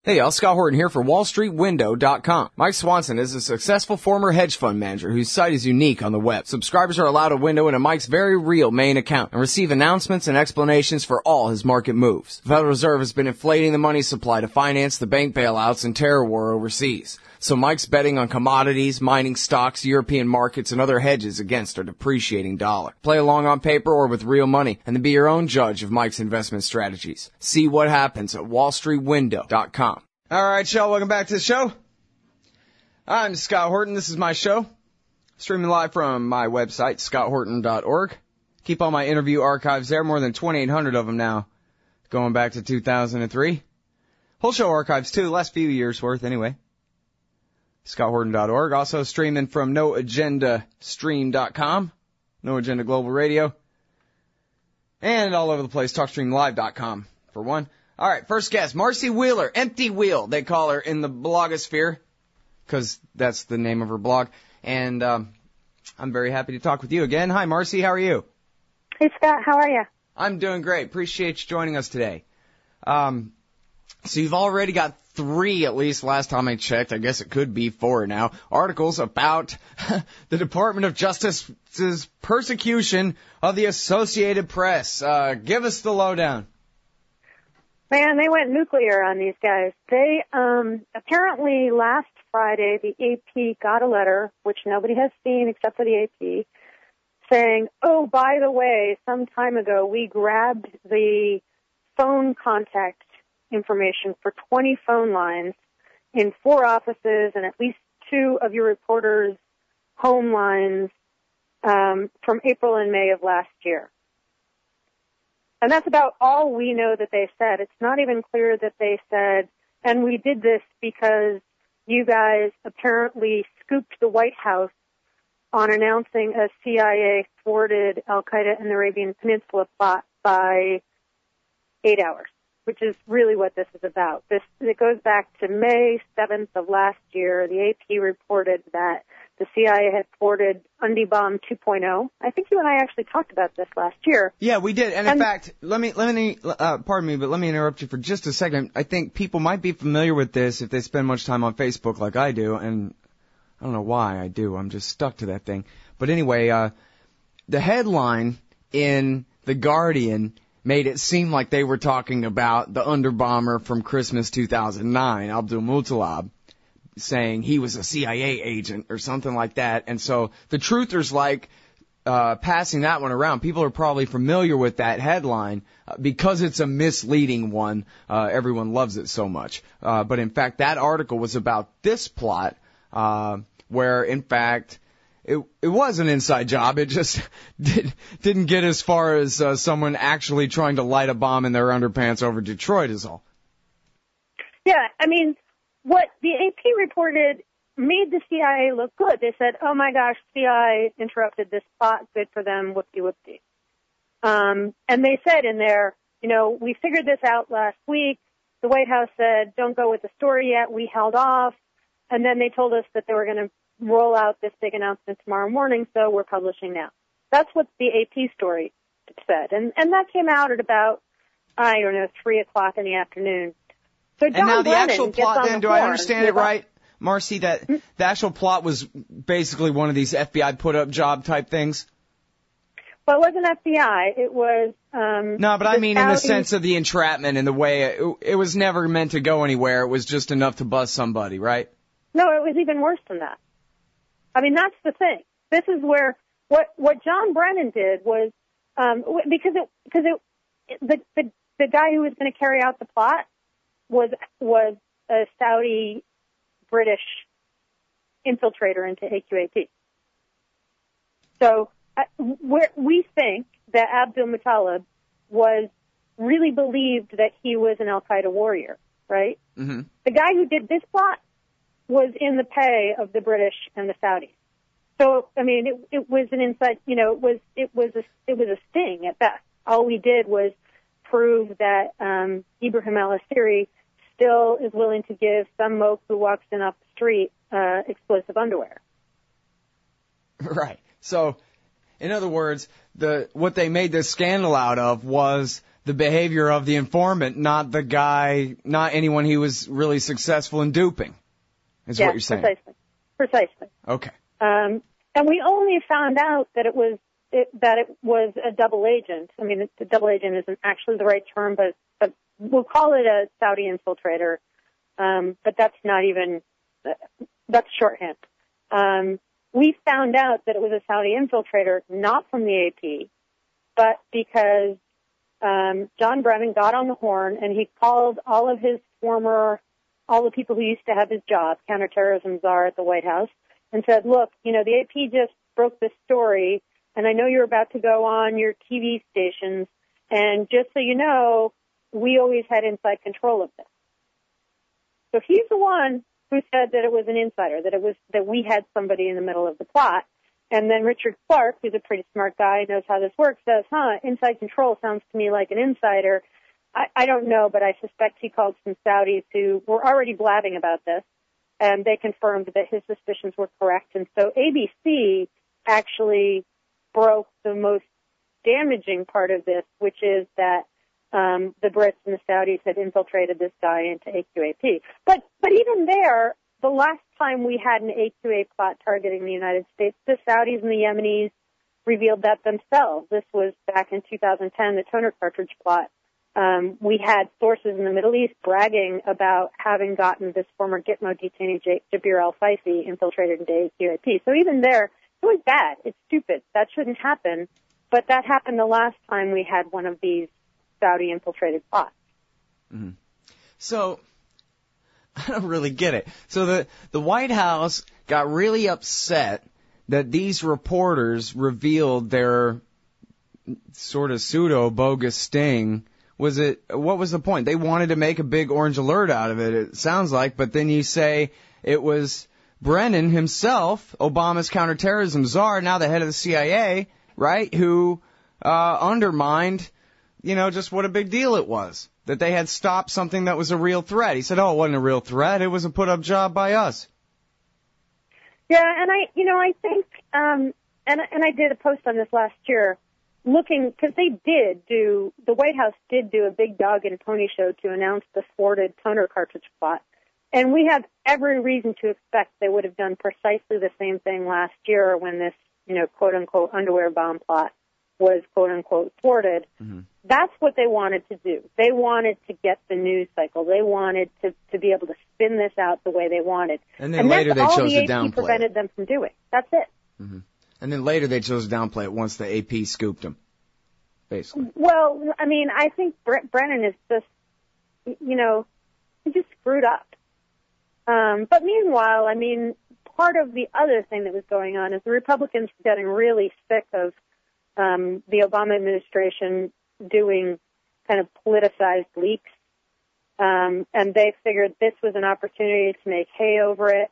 Hey, y'all, Scott Horton here for WallStreetWindow.com. Mike Swanson is a successful former hedge fund manager whose site is unique on the web. Subscribers are allowed a window into Mike's very real main account and receive announcements and explanations for all his market moves. The Federal Reserve has been inflating the money supply to finance the bank bailouts and terror war overseas. So Mike's betting on commodities, mining stocks, European markets, and other hedges against a depreciating dollar. Play along on paper or with real money, and then be your own judge of Mike's investment strategies. See what happens at WallStreetWindow.com. All right, y'all, welcome back to the show. I'm Scott Horton. This is my show. Streaming live from my website, scotthorton.org. Keep all my interview archives there, more than 2,800 of them now, going back to 2003. Whole show archives, too, last few years' worth, anyway. scotthorton.org. Also streaming from NoAgendaStream.com, No Agenda Global Radio, and all over the place, TalkStreamLive.com, for one. All right, first guest, Marcy Wheeler, Empty Wheel, they call her in the blogosphere, because that's the name of her blog. And I'm very happy to talk with you again. Hi, Marcy, how are you? Hey, Scott, how are you? I'm doing great. Appreciate you joining us today. So you've already got 3, at least last time I checked, I guess it could be 4 now, articles about the Department of Justice's persecution of the Associated Press. Give us the lowdown. Man, they went nuclear on these guys. They, apparently last Friday, the AP got a letter, which nobody has seen except for the AP, saying, oh, by the way, some time ago we grabbed the phone contact information for 20 phone lines in 4 offices and at least 2 of your reporters' home lines from April and May of last year. And that's about all we know that they said. It's not even clear that they said, and we did this because you guys apparently scooped the White House on announcing a CIA thwarted al-Qaeda in the Arabian Peninsula plot by 8 hours, which is really what this is about. It goes back to May 7th of last year. The AP reported that the CIA had thwarted Undie-Bomb 2.0. I think you and I actually talked about this last year. Yeah, we did. And in fact, let me pardon me, but let me interrupt you for just a second. I think people might be familiar with this if they spend much time on Facebook like I do, and I don't know why I do. I'm just stuck to that thing. But anyway, the headline in The Guardian made it seem like they were talking about the underbomber from Christmas 2009, Abdul Muttalib, saying he was a CIA agent or something like that. And so the truthers like passing that one around. People are probably familiar with that headline because it's a misleading one. Everyone loves it so much. But in fact, that article was about this plot where, in fact, it was an inside job. It just didn't get as far as someone actually trying to light a bomb in their underpants over Detroit is all. Yeah, I mean, what the AP reported made the CIA look good. They said, oh, my gosh, CIA interrupted this plot. Good for them. Whoopty-whoopty. And they said in there, you know, we figured this out last week. The White House said, don't go with the story yet. We held off. And then they told us that they were going to roll out this big announcement tomorrow morning, so we're publishing now. That's what the AP story said. And that came out at about, 3 o'clock in the afternoon. So John and now the Brennan actual plot, then, do I understand it right, Marcy, that the actual plot was basically one of these FBI put-up job type things? Well, it wasn't FBI. It was... no, but I mean in the sense of the entrapment and the way it was never meant to go anywhere. It was just enough to buzz somebody, right? No, it was even worse than that. I mean, that's the thing. This is where what John Brennan did was because the guy who was going to carry out the plot was a Saudi British infiltrator into AQAP. So we think that Abdul Muttalib really believed that he was an Al-Qaeda warrior, right? Mm-hmm. The guy who did this plot was in the pay of the British and the Saudis. So, I mean, it was an inside, it was a sting at best. All we did was prove that Ibrahim al-Asiri still is willing to give some moke who walks in off the street explosive underwear. Right. So, in other words, what they made this scandal out of was the behavior of the informant, not the guy, not anyone he was really successful in duping, is what you're saying. Precisely. Okay. And we only found out that it was a double agent. I mean, the double agent isn't actually the right term, but we'll call it a Saudi infiltrator. But that's not even, that's shorthand. We found out that it was a Saudi infiltrator, not from the AP, but because John Brennan got on the horn and he called all the people who used to have his job, counterterrorism czar at the White House, and said, look, the AP just broke this story, and I know you're about to go on your TV stations, and just so you know, we always had inside control of this. So he's the one who said that it was an insider, that we had somebody in the middle of the plot. And then Richard Clark, who's a pretty smart guy, knows how this works, says, inside control sounds to me like an insider. I don't know, but I suspect he called some Saudis who were already blabbing about this, and they confirmed that his suspicions were correct. And so ABC actually broke the most damaging part of this, which is that the Brits and the Saudis had infiltrated this guy into AQAP. But even there, the last time we had an AQA plot targeting the United States, the Saudis and the Yemenis revealed that themselves. This was back in 2010, the toner cartridge plot. We had sources in the Middle East bragging about having gotten this former Gitmo detainee, Jabir al-Faifi, infiltrated into AQAP. So even there, it was bad. It's stupid. That shouldn't happen. But that happened the last time we had one of these Saudi-infiltrated plots. Mm-hmm. So, I don't really get it. So the White House got really upset that these reporters revealed their sort of pseudo-bogus sting. What was the point? They wanted to make a big orange alert out of it, it sounds like, but then you say it was Brennan himself, Obama's counterterrorism czar, now the head of the CIA, right, who undermined, just what a big deal it was, that they had stopped something that was a real threat. He said, it wasn't a real threat, it was a put-up job by us. Yeah, and I think, and I did a post on this last year, because the White House did do a big dog and pony show to announce the thwarted toner cartridge plot. And we have every reason to expect they would have done precisely the same thing last year when this, quote-unquote underwear bomb plot was, quote-unquote, thwarted. Mm-hmm. That's what they wanted to do. They wanted to get the news cycle. They wanted to be able to spin this out the way they wanted. And then later they chose to downplay it. That's all the AP prevented them from doing. That's it. Mm-hmm. And then later they chose to downplay it once the AP scooped them, basically. Well, I think Brennan is just, he just screwed up. But meanwhile, part of the other thing that was going on is the Republicans were getting really sick of the Obama administration doing kind of politicized leaks. And they figured this was an opportunity to make hay over it.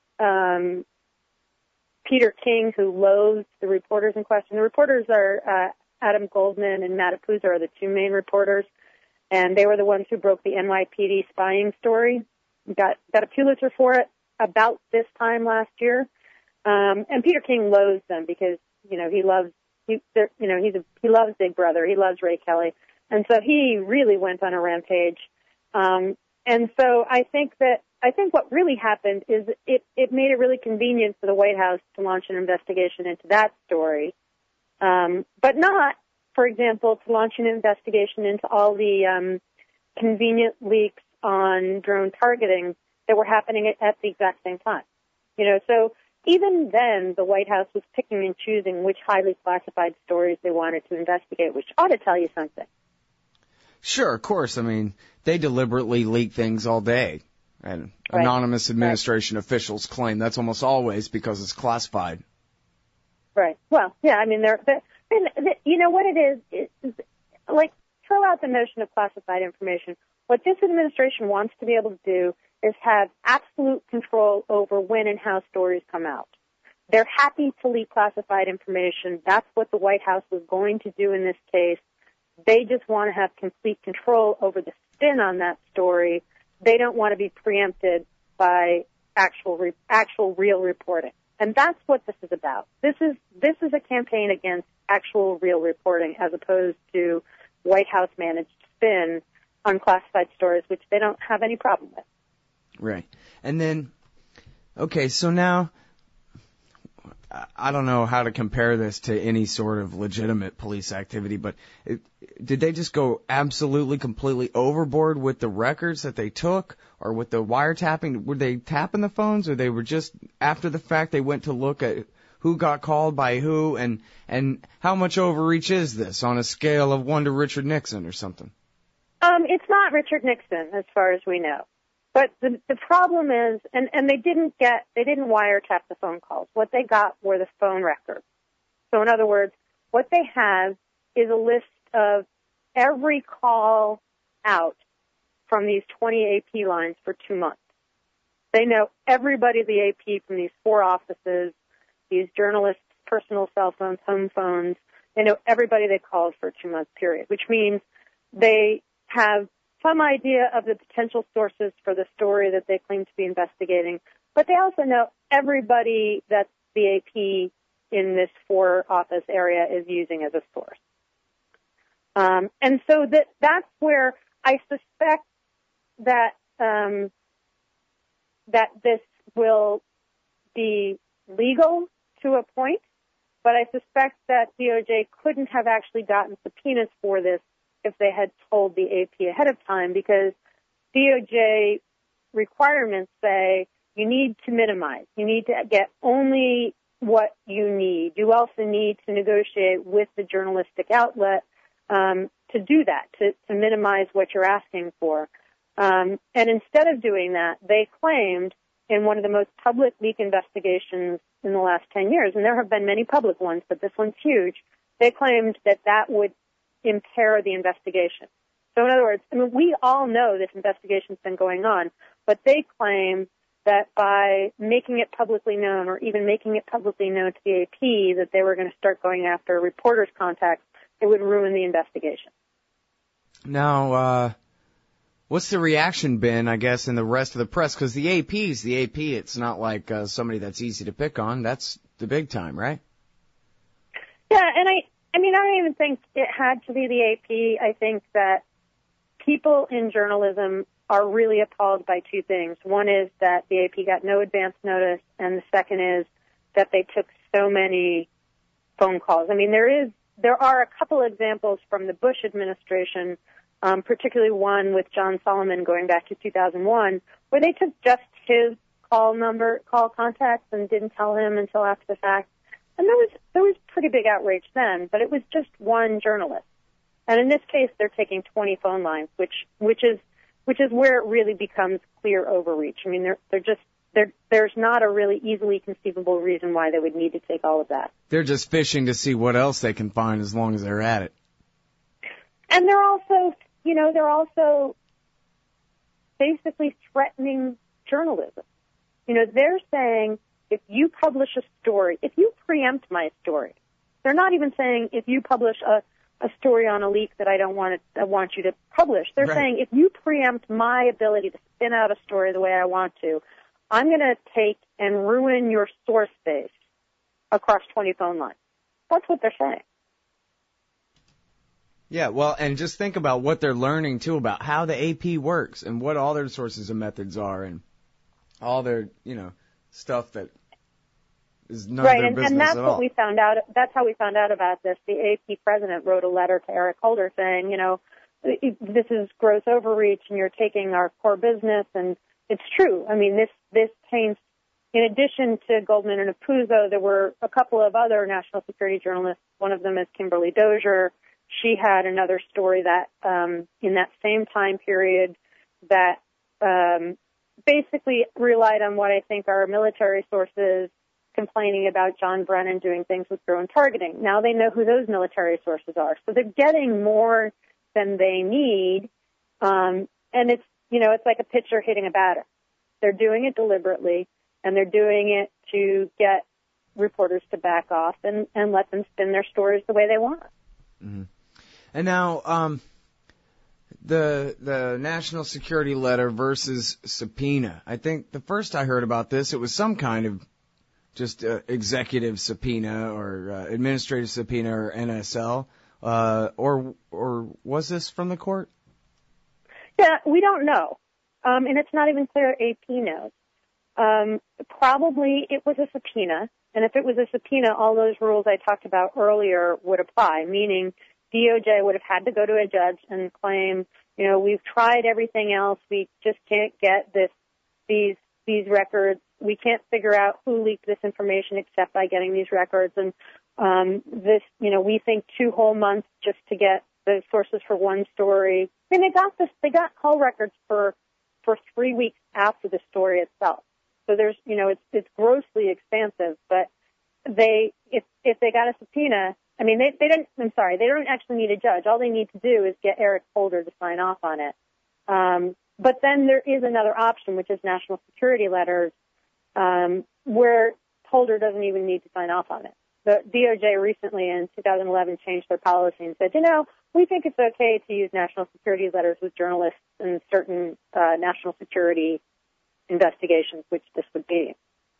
Peter King, who loathes the reporters in question. The reporters are Adam Goldman and Matt Apuzzo are the two main reporters, and they were the ones who broke the NYPD spying story. Got a Pulitzer for it about this time last year. And Peter King loathes them because he loves Big Brother. He loves Ray Kelly, and so he really went on a rampage. And so I think what really happened is it made it really convenient for the White House to launch an investigation into that story, but not, for example, to launch an investigation into all the convenient leaks on drone targeting that were happening at the exact same time. So even then, the White House was picking and choosing which highly classified stories they wanted to investigate, which ought to tell you something. Sure, of course. They deliberately leak things all day. And right. Anonymous administration officials claim that's almost always because it's classified. Right. Well, yeah, what it is like, throw out the notion of classified information. What this administration wants to be able to do is have absolute control over when and how stories come out. They're happy to leak classified information. That's what the White House was going to do in this case. They just want to have complete control over the spin on that story. They don't want to be preempted by actual real reporting. And that's what this is about. This is a campaign against actual real reporting as opposed to White House managed spin on classified stories, which they don't have any problem with. Right. And then, okay, so now, I don't know how to compare this to any sort of legitimate police activity, but did they just go absolutely, completely overboard with the records that they took, or with the wiretapping? Were they tapping the phones, or they were just, after the fact, they went to look at who got called by who, and how much overreach is this on a scale of 1 to Richard Nixon or something? It's not Richard Nixon, as far as we know. But the problem is, and they didn't wiretap the phone calls. What they got were the phone records. So in other words, what they have is a list of every call out from these 20 AP lines for 2 months. They know everybody at the AP from these 4 offices, these journalists' personal cell phones, home phones. They know everybody they called for a 2-month period, which means they have some idea of the potential sources for the story that they claim to be investigating, but they also know everybody that the AP in this 4-office area is using as a source. And so that's where I suspect that that this will be legal to a point, but I suspect that DOJ couldn't have actually gotten subpoenas for this if they had told the AP ahead of time, because DOJ requirements say you need to minimize. You need to get only what you need. You also need to negotiate with the journalistic outlet to do that, to minimize what you're asking for. And instead of doing that, they claimed in one of the most public leak investigations in the last 10 years, and there have been many public ones, but this one's huge, they claimed that that would impair the investigation. So in other words, I mean, we all know this investigation's been going on, but they claim that by making it publicly known, or even making it publicly known to the AP that they were going to start going after reporters' contacts, it would ruin the investigation. Now, what's the reaction been, I guess, in the rest of the press? Because the AP's the AP. It's not like somebody that's easy to pick on. That's the big time, right? Yeah, and I mean, I don't even think it had to be the AP. I think that people in journalism are really appalled by 2 things. One is that the AP got no advance notice, and the second is that they took so many phone calls. I mean, there are a couple examples from the Bush administration, particularly one with John Solomon going back to 2001, where they took just his call contacts and didn't tell him until after the fact. And there was pretty big outrage then, but it was just one journalist. And in this case, they're taking 20 phone lines, which is where it really becomes clear overreach. I mean, there's not a really easily conceivable reason why they would need to take all of that. They're just fishing to see what else they can find as long as they're at it. And they're also basically threatening journalism. They're saying, if you publish a story, if you preempt my story, they're not even saying if you publish a story on a leak that I want you to publish. They're saying if you preempt my ability to spin out a story the way I want to, I'm going to take and ruin your source base across 20 phone lines. That's what they're saying. Yeah, well, and just think about what they're learning, too, about how the AP works and what all their sources and methods are and all their, stuff that is none of their business and that's at all. what we found out. That's how we found out about this. The AP president wrote a letter to Eric Holder saying, this is gross overreach and you're taking our core business. And it's true. I mean, this taints, in addition to Goldman and Apuzzo, there were a couple of other national security journalists. One of them is Kimberly Dozier. She had another story that, in that same time period, that basically relied on what I think are military sources complaining about John Brennan doing things with drone targeting. Now they know who those military sources are. So they're getting more than they need. And it's like a pitcher hitting a batter. They're doing it deliberately, and they're doing it to get reporters to back off and let them spin their stories the way they want. Mm-hmm. And now, the national security letter versus subpoena. I think the first I heard about this, it was some kind of just executive subpoena or administrative subpoena or NSL. or was this from the court? Yeah, we don't know. And it's not even clear AP knows. Probably it was a subpoena, and if it was a subpoena, all those rules I talked about earlier would apply, meaning DOJ would have had to go to a judge and claim, we've tried everything else, we just can't get these records, we can't figure out who leaked this information except by getting these records, and we think 2 whole months just to get the sources for one story. I mean, they got call records for 3 weeks after the story itself. So there's, it's grossly expansive, but if they got a subpoena, I mean, they don't actually need a judge. All they need to do is get Eric Holder to sign off on it. But then there is another option, which is national security letters, where Holder doesn't even need to sign off on it. The DOJ recently in 2011 changed their policy and said, we think it's okay to use national security letters with journalists in certain national security investigations, which this would be.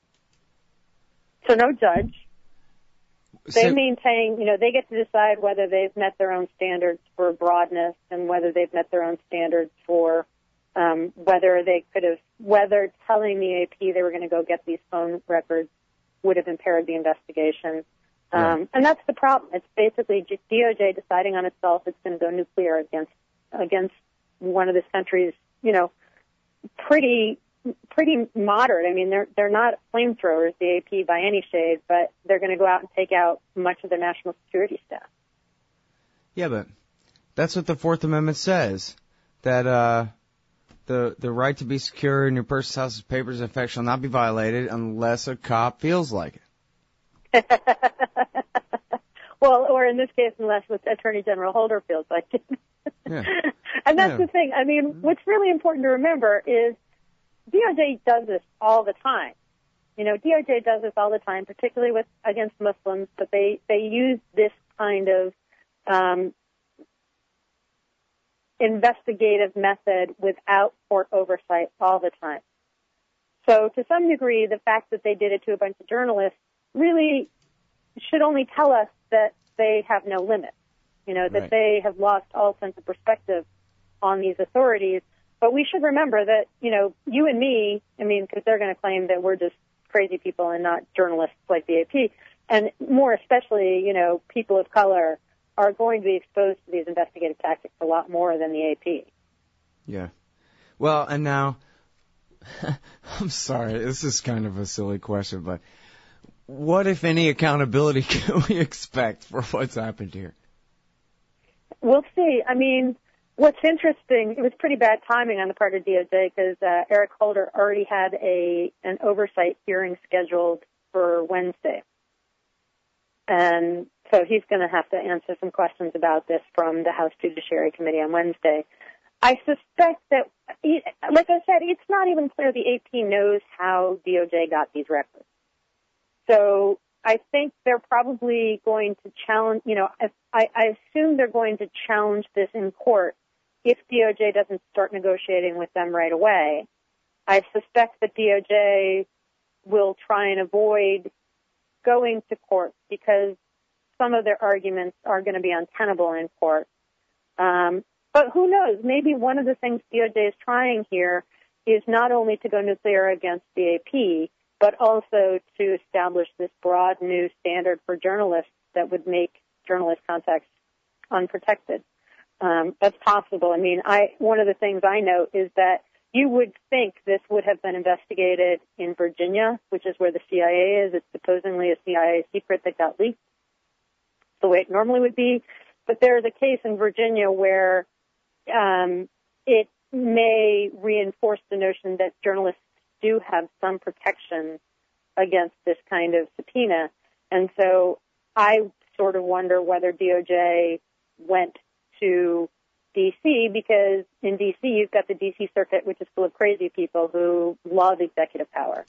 So no judge. They maintain, they get to decide whether they've met their own standards for broadness and whether they've met their own standards for whether telling the AP they were going to go get these phone records would have impaired the investigation. Right. And that's the problem. It's basically just DOJ deciding on itself it's going to go nuclear against one of this country's, pretty moderate. I mean, they're not flamethrowers, the AP, by any shade, but they're going to go out and take out much of their national security staff. Yeah, but that's what the Fourth Amendment says, that the right to be secure in your person's house, papers, and effects shall not be violated unless a cop feels like it. Well, or in this case, unless Attorney General Holder feels like it. Yeah. And that's the thing. I mean, what's really important to remember is DOJ does this all the time. DOJ does this all the time, particularly against Muslims, but they use this kind of investigative method without court oversight all the time. So to some degree, the fact that they did it to a bunch of journalists really should only tell us that they have no limit, that right. They have lost all sense of perspective on these authorities. But we should remember that, you and me, because they're going to claim that we're just crazy people and not journalists like the AP, and more especially, people of color are going to be exposed to these investigative tactics a lot more than the AP. Yeah. Well, and now, I'm sorry, this is kind of a silly question, but what, if any, accountability can we expect for what's happened here? We'll see. What's interesting, it was pretty bad timing on the part of DOJ because Eric Holder already had an oversight hearing scheduled for Wednesday. And so he's going to have to answer some questions about this from the House Judiciary Committee on Wednesday. I suspect that, like I said, it's not even clear the AP knows how DOJ got these records. So I think they're probably going to challenge, I assume they're going to challenge this in court if DOJ doesn't start negotiating with them right away. I suspect that DOJ will try and avoid going to court because some of their arguments are going to be untenable in court. But who knows? Maybe one of the things DOJ is trying here is not only to go nuclear against the AP, but also to establish this broad new standard for journalists that would make journalist contacts unprotected. That's possible. One of the things I note is that you would think this would have been investigated in Virginia, which is where the CIA is. It's supposedly a CIA secret that got leaked the way it normally would be. But there's a case in Virginia where it may reinforce the notion that journalists do have some protection against this kind of subpoena. And so I sort of wonder whether DOJ went to D.C. because in D.C. you've got the D.C. Circuit, which is full of crazy people who love executive power.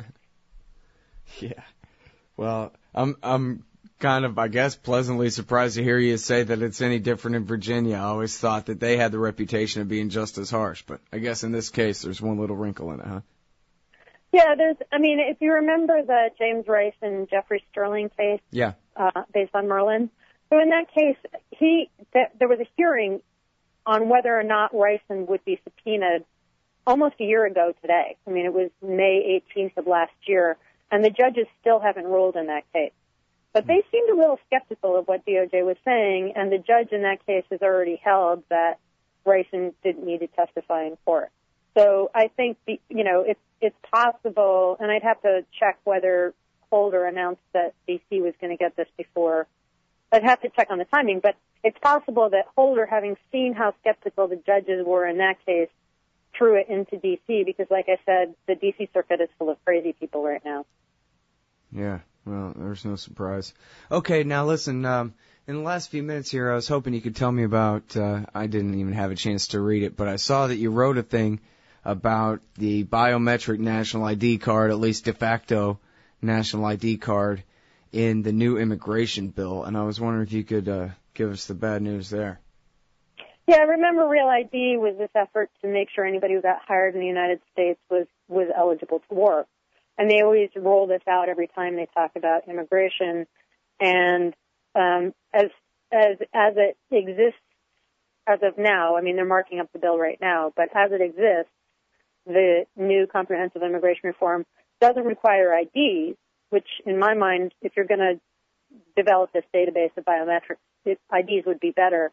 Yeah. Well, I'm kind of, I guess, pleasantly surprised to hear you say that it's any different in Virginia. I always thought that they had the reputation of being just as harsh, but I guess in this case there's one little wrinkle in it, huh? Yeah, if you remember the James Rice and Jeffrey Sterling case, yeah, based on Merlin, So in that case, there was a hearing on whether or not Ricin would be subpoenaed almost a year ago today. I mean, it was May 18th of last year, and the judges still haven't ruled in that case. But they seemed a little skeptical of what DOJ was saying, and the judge in that case has already held that Ricin didn't need to testify in court. So I think, it's possible, and I'd have to check whether Holder announced that D.C. was going to get this before. I'd have to check on the timing, but it's possible that Holder, having seen how skeptical the judges were in that case, threw it into D.C. because, like I said, the D.C. circuit is full of crazy people right now. Yeah, well, there's no surprise. Okay, now listen, in the last few minutes here, I was hoping you could tell me about, I didn't even have a chance to read it, but I saw that you wrote a thing about the biometric national ID card, at least de facto national ID card, in the new immigration bill, and I was wondering if you could give us the bad news there. Yeah, I remember Real ID was this effort to make sure anybody who got hired in the United States was eligible to work. And they always roll this out every time they talk about immigration. And as it exists as of now, I mean, they're marking up the bill right now, but as it exists, the new comprehensive immigration reform doesn't require IDs, which in my mind, if you're going to develop this database of biometrics, IDs would be better.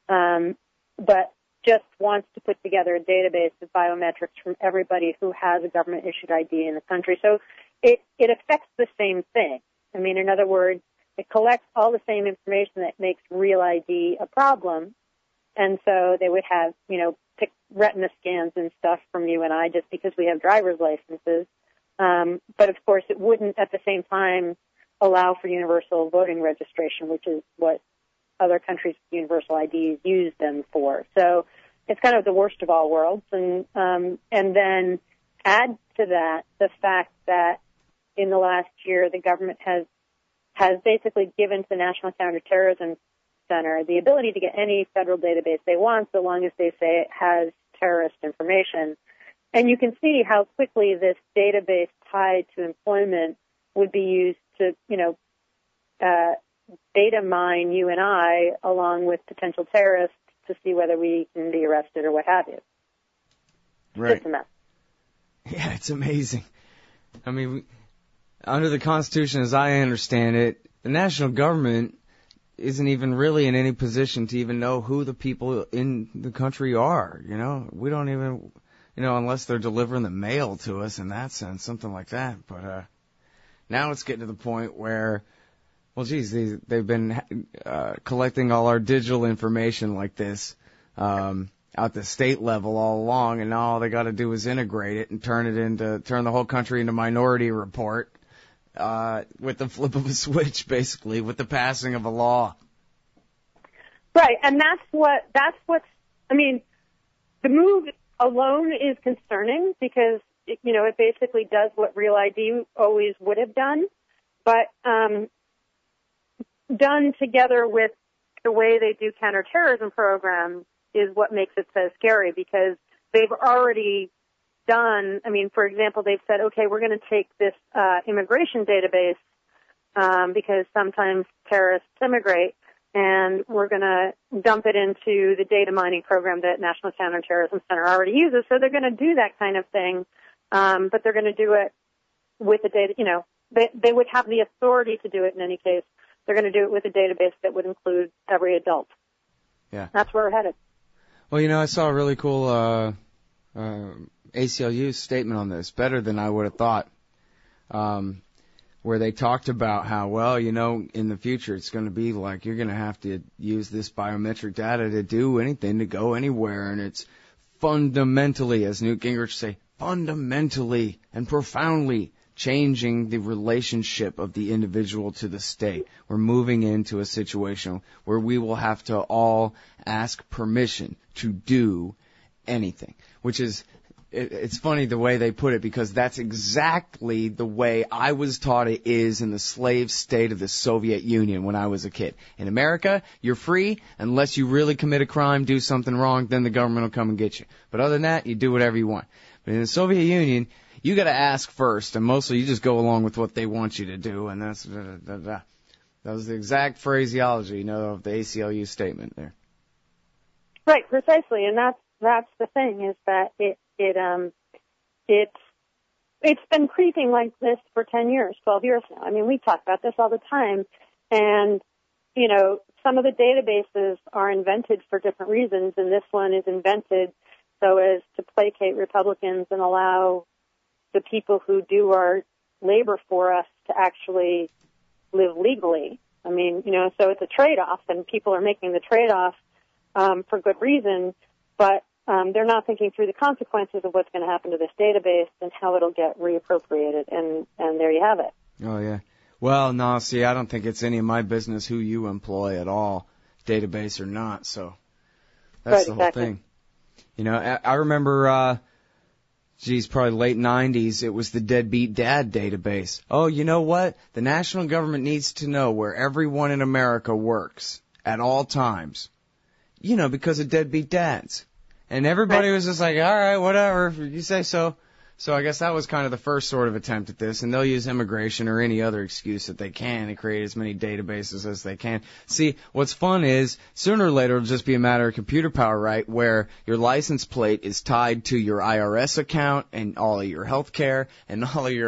But just wants to put together a database of biometrics from everybody who has a government-issued ID in the country. So it affects the same thing. I mean, in other words, it collects all the same information that makes Real ID a problem. And so they would have, pick retina scans and stuff from you and I just because we have driver's licenses. But, of course, it wouldn't at the same time allow for universal voting registration, which is what other countries with universal IDs use them for. So it's kind of the worst of all worlds. And then add to that the fact that in the last year the government has basically given to the National Counterterrorism Center the ability to get any federal database they want so long as they say it has terrorist information. And you can see how quickly this database tied to employment would be used to, data mine you and I along with potential terrorists to see whether we can be arrested or what have you. Right. It's a mess. Yeah, it's amazing. I mean, under the Constitution, as I understand it, the national government isn't even really in any position to even know who the people in the country are. We don't even, unless they're delivering the mail to us in that sense, something like that. But now it's getting to the point where, well, geez, they've been collecting all our digital information like this at the state level all along, and now all they got to do is integrate it and turn the whole country into Minority Report with the flip of a switch, basically, with the passing of a law. Right, and the move alone is concerning because it basically does what Real ID always would have done, but done together with the way they do counterterrorism programs is what makes it so scary because they've already done, for example, they've said, okay, we're going to take this immigration database because sometimes terrorists immigrate, and we're going to dump it into the data mining program that National Counterterrorism Center already uses. So they're going to do that kind of thing, but they're going to do it with the data, they would have the authority to do it in any case. They're going to do it with a database that would include every adult. Yeah. That's where we're headed. Well, I saw a really cool ACLU statement on this, better than I would have thought, where they talked about how, in the future it's going to be like you're going to have to use this biometric data to do anything, to go anywhere, and it's fundamentally, as Newt Gingrich say, fundamentally and profoundly changing the relationship of the individual to the state. We're moving into a situation where we will have to all ask permission to do anything, which is, it's funny the way they put it because that's exactly the way I was taught it is in the slave state of the Soviet Union when I was a kid. In America, you're free unless you really commit a crime, do something wrong, then the government will come and get you. But other than that, you do whatever you want. But in the Soviet Union, you got to ask first, and mostly you just go along with what they want you to do, and that's That was the exact phraseology, of the ACLU statement there. Right, precisely, and that's the thing, is that it's been creeping like this for 10 years, 12 years now. I mean, we talk about this all the time, and some of the databases are invented for different reasons, and this one is invented so as to placate Republicans and allow the people who do our labor for us to actually live legally. I mean, so it's a trade-off, and people are making the trade-off for good reason, but they're not thinking through the consequences of what's going to happen to this database and how it'll get reappropriated, and there you have it. Oh, yeah. Well, no, see, I don't think it's any of my business who you employ at all, database or not, so that's the whole thing. I remember, probably late 90s, it was the Deadbeat Dad database. Oh, you know what? The national government needs to know where everyone in America works at all times, because of deadbeat dads. And everybody was just like, all right, whatever, you say so. So I guess that was kind of the first sort of attempt at this, and they'll use immigration or any other excuse that they can to create as many databases as they can. See, what's fun is, sooner or later it'll just be a matter of computer power, right, where your license plate is tied to your IRS account and all of your health care and all of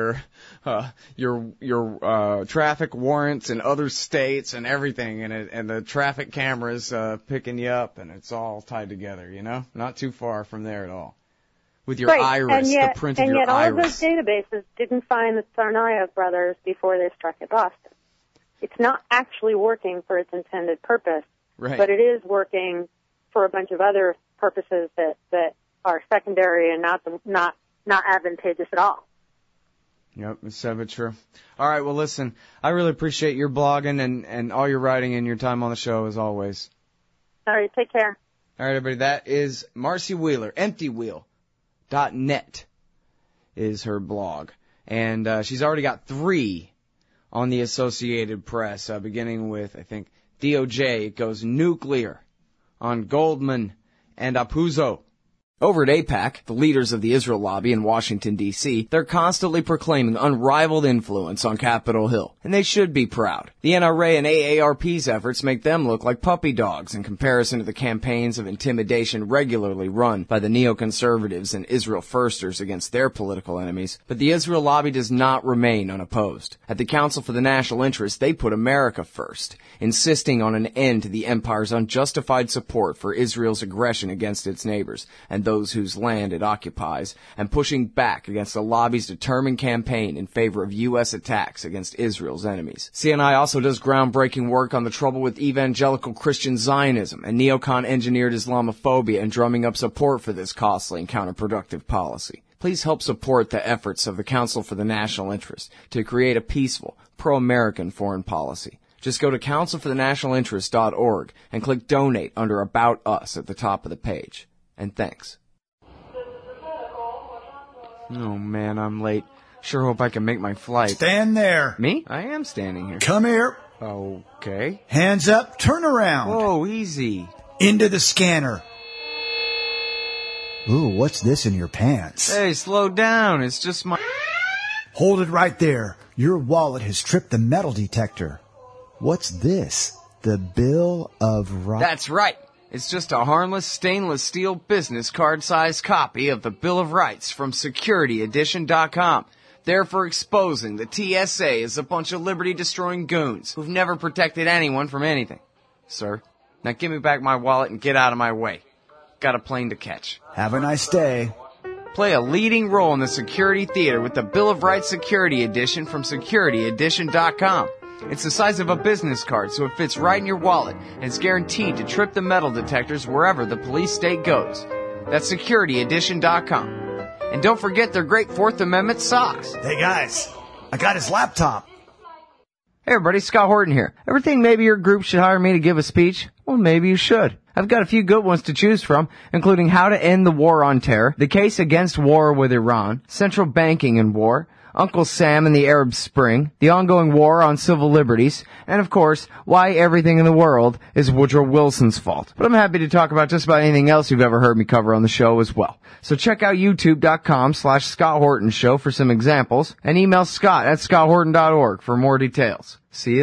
your traffic warrants in other states and everything, and the traffic cameras picking you up, and it's all tied together, Not too far from there at all. With your iris, the print of your iris. And yet all of those databases didn't find the Tsarnaev brothers before they struck at Boston. It's not actually working for its intended purpose, right, but it is working for a bunch of other purposes that are secondary and not advantageous at all. Yep, it's so true. All right, well, listen, I really appreciate your blogging and all your writing and your time on the show, as always. All right, take care. All right, everybody, that is Marcy Wheeler, EmptyWheel.net is her blog. And she's already got 3 on the Associated Press, beginning with, I think, DOJ. It goes nuclear on Goldman and Apuzzo. Over at AIPAC, the leaders of the Israel lobby in Washington, D.C., they're constantly proclaiming unrivaled influence on Capitol Hill, and they should be proud. The NRA and AARP's efforts make them look like puppy dogs in comparison to the campaigns of intimidation regularly run by the neoconservatives and Israel firsters against their political enemies. But the Israel lobby does not remain unopposed. At the Council for the National Interest, they put America first, insisting on an end to the empire's unjustified support for Israel's aggression against its neighbors and those whose land it occupies, and pushing back against the lobby's determined campaign in favor of U.S. attacks against Israel's enemies. CNI also does groundbreaking work on the trouble with evangelical Christian Zionism and neocon-engineered Islamophobia and drumming up support for this costly and counterproductive policy. Please help support the efforts of the Council for the National Interest to create a peaceful, pro-American foreign policy. Just go to councilforthenationalinterest.org and click Donate under About Us at the top of the page. And thanks. Oh, man, I'm late. Sure hope I can make my flight. Stand there. Me? I am standing here. Come here. Okay. Hands up, turn around. Whoa, easy. Into the scanner. Ooh, what's this in your pants? Hey, slow down. It's just my... Hold it right there. Your wallet has tripped the metal detector. What's this? The Bill of Rights? That's right. It's just a harmless stainless steel business card-sized copy of the Bill of Rights from SecurityEdition.com. There for exposing the TSA as a bunch of liberty-destroying goons who've never protected anyone from anything. Sir, now give me back my wallet and get out of my way. Got a plane to catch. Have a nice day. Play a leading role in the security theater with the Bill of Rights Security Edition from SecurityEdition.com. It's the size of a business card, so it fits right in your wallet, and it's guaranteed to trip the metal detectors wherever the police state goes. That's SecurityEdition.com. And don't forget their great Fourth Amendment socks. Hey guys, I got his laptop. Hey everybody, Scott Horton here. Ever think maybe your group should hire me to give a speech? Well, maybe you should. I've got a few good ones to choose from, including How to End the War on Terror, The Case Against War with Iran, Central Banking and War, Uncle Sam and the Arab Spring, the ongoing war on civil liberties, and of course, why everything in the world is Woodrow Wilson's fault. But I'm happy to talk about just about anything else you've ever heard me cover on the show as well. So check out youtube.com/Scott Horton Show for some examples, and email Scott@scotthorton.org for more details. See you there.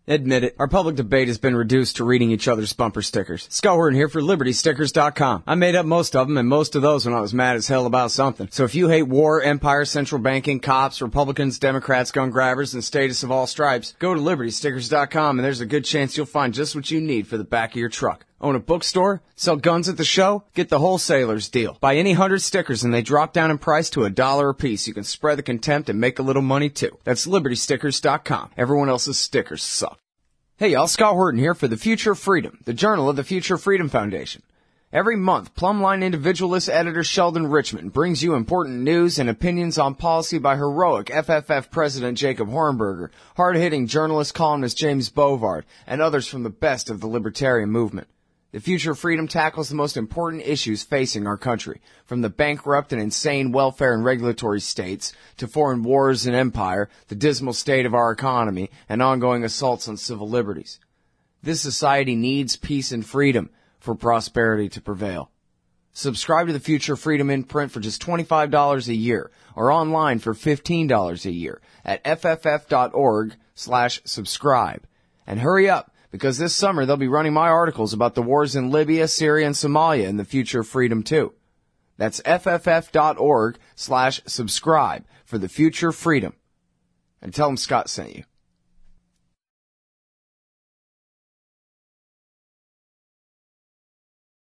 Admit it, our public debate has been reduced to reading each other's bumper stickers. Scott Horton here for LibertyStickers.com. I made up most of them, and most of those when I was mad as hell about something. So if you hate war, empire, central banking, cops, Republicans, Democrats, gun grabbers, and status of all stripes, go to LibertyStickers.com and there's a good chance you'll find just what you need for the back of your truck. Own a bookstore? Sell guns at the show? Get the wholesaler's deal. Buy any 100 stickers and they drop down in price to $1 a piece. You can spread the contempt and make a little money too. That's LibertyStickers.com. Everyone else's stickers suck. Hey y'all, Scott Horton here for The Future of Freedom, the journal of the Future Freedom Foundation. Every month, Plumline individualist editor Sheldon Richmond brings you important news and opinions on policy by heroic FFF President Jacob Hornberger, hard-hitting journalist columnist James Bovard, and others from the best of the libertarian movement. The Future of Freedom tackles the most important issues facing our country, from the bankrupt and insane welfare and regulatory states, to foreign wars and empire, the dismal state of our economy, and ongoing assaults on civil liberties. This society needs peace and freedom for prosperity to prevail. Subscribe to the Future of Freedom in print for just $25 a year, or online for $15 a year at fff.org/subscribe. And hurry up, because this summer they'll be running my articles about the wars in Libya, Syria, and Somalia in the Future of Freedom too. That's fff.org/subscribe for the Future of Freedom. And tell them Scott sent you.